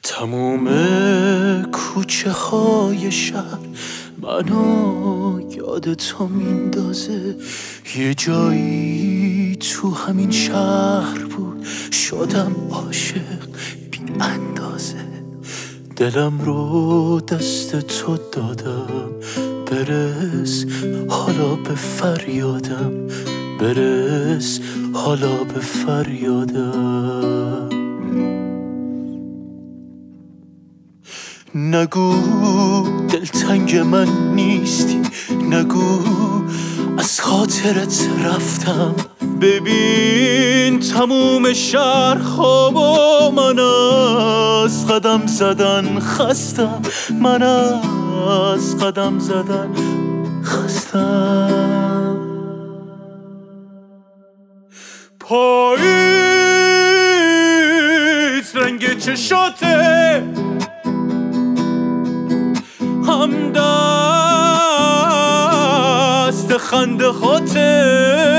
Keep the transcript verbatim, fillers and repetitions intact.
تموم کوچه های شهر منو یاد تو میندازه. یه جایی تو همین شهر بود شدم عاشق بی اندازه. دلم رو دست تو دادم برس حالا به فریادم، برس حالا به فریادم. نگو دلتنگ من نیستی، نگو از خاطرت رفتم. ببین تموم شهر خواب و من از قدم زدن خستم، من از قدم زدن خستم. پاییز رنگ چشاته، هم دست خنده خاطر